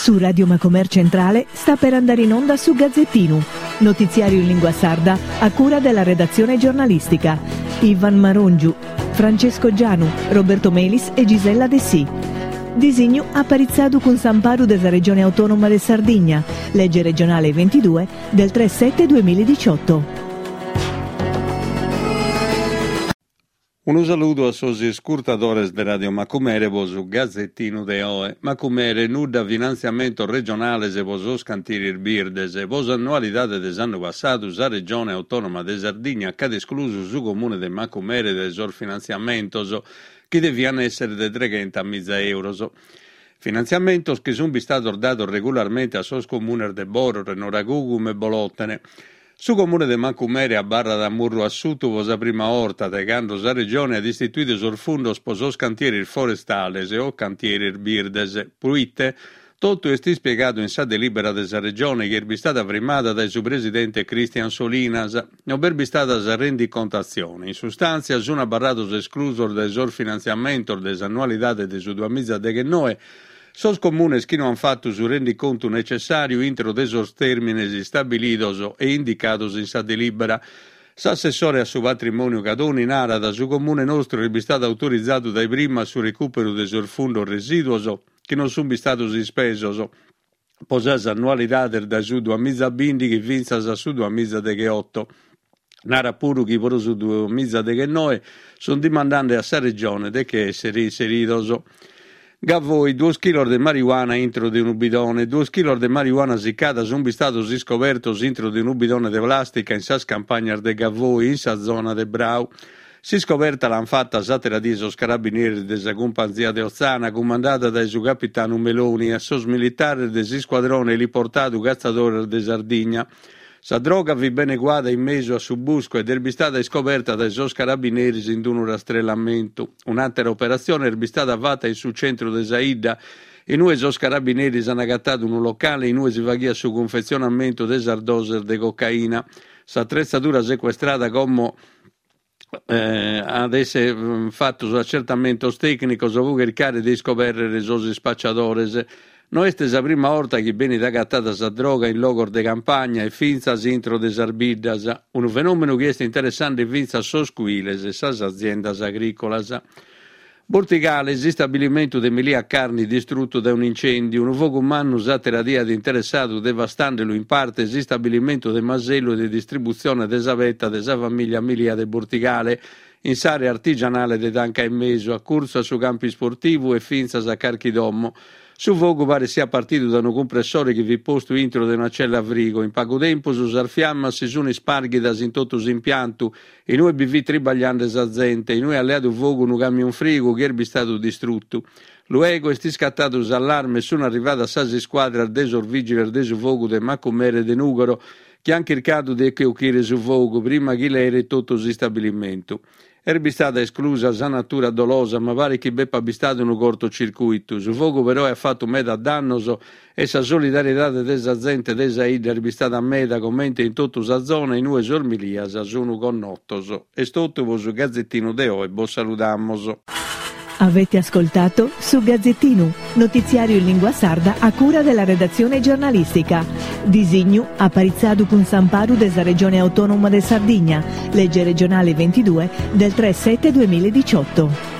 Su Radio Macomer Centrale sta per andare in onda su Gazzettino, notiziario in lingua sarda a cura della redazione giornalistica. Ivan Marongiu, Francesco Gianu, Roberto Melis e Gisella De Sì. Disegno apparizzado con Samparu della Regione Autonoma de Sardigna, legge regionale 22 del 3/7/2018. Un saluto a sosi scurtadores de Radio Macumere su Gazzettino de Oe. Macumere nuda finanziamento regionale se vos cantieri birdes e vos annualidade des anno passato sa Regione Autonoma de Sardigna cade escluso su comune de Macumere des finanziamentos che deviano essere de 30.000 euro. Finanziamentos che sono stati dati regolarmente a sos comunes de Boror, Noragugum e Bolottene. Su comune de Macumere a Barra da Murro Assuto vosa prima orta tegando sa regione ad istituire sul fondo sposos cantieri forestales o cantieri birdes puite tutto è spiegato in sa delibera de sa regione che è stata primata dal suo presidente Cristian Solinas o per stata sa rendicontazione in sostanza sono barratos esclusos del sor finanziamento des annualidade de su 2019. Sos comunes che non hanno fatto su rendiconto necessario intro desos termines stabilidos e indicados in sa delibera. S'assessore a su patrimonio Cadoni nara da su comune nostro è stato autorizzato dai prima su recupero desos fondo residuos che non sono stati spesos. Posas annualidade da su 2020 che vinzas a su 2018. Nara puru che por su 2019 sono dimandando a sa regione de che essere inseridos. Gavoi 2 kg di marijuana intro di un bidone, 2 kg di marijuana siccata sono stati scopertos intro di un bidone di plastica in sas campagnas de Gavoi, in sa zona de Brau. Si scoperta l'han fatta satera di sos carabinieri de sa companzia de Ozzana, comandata dai su capitano Meloni, a sos militari de si squadrone li portato cazzatore de Sardigna. Sa droga vi bene guada in mezzo a su busco ed è stata scoperta dai sos carabinieri in un rastrellamento. Un'altra operazione è stata fatta in su centro de Saida. In noi sos carabinieri hanno agattato un locale, in noi si vaghia su confezionamento de sardoser de cocaina. Sa attrezzatura sequestrata come ad essere fatto su accertamento tecnico, so cercare di scoprire sos spacciadores. Noi è la prima volta che viene agattata sa droga in logor de campagna e finzas intro de sarbidas, un fenomeno che è interessante finza sos quiles e sas aziendas agricolas. Bortigales, stabilimento de milia carni distrutto da un incendio, un fuoco umano satera dia di interessato devastandolo in parte stabilimento de masello e di distribuzione de savetta de sa famiglia Milia de Bortigale in s'area artigianale de Danca e Meso, a corsa su campi sportivo e finzas a Carchidommo. Su fuoco pare sia partito da un compressore che vi posto intro di una cella a frigo. In poco tempo su sarfiamma si sono sparghidas in tutto impianto e noi BV tribagliando sa gente e noi alleato fuoco un camion frigo che è stato distrutto. Luego è scattato l'allarme e sono arrivati a sasi squadra desor vigile del fuoco de Macumere de Nugaro che hanno cercato di occhiare su fuoco prima che l'era tutto il stabilimento. Era stata esclusa sa natura dolosa, ma pare che beppa stato un cortocircuito. Su fuoco però ha fatto meda dannoso e sa solidarietà desa gente desa ida era stata meda commenta in tutta sa zona in noi sormilias sono connottos. E tutto su Gazzettino de Oe, bo saludamos. Avete ascoltato su Gazzettino, notiziario in lingua sarda a cura della redazione giornalistica. Disegno apparizzado con Samparu della Regione Autonoma de Sardigna, legge regionale 22 del 3/7/2018.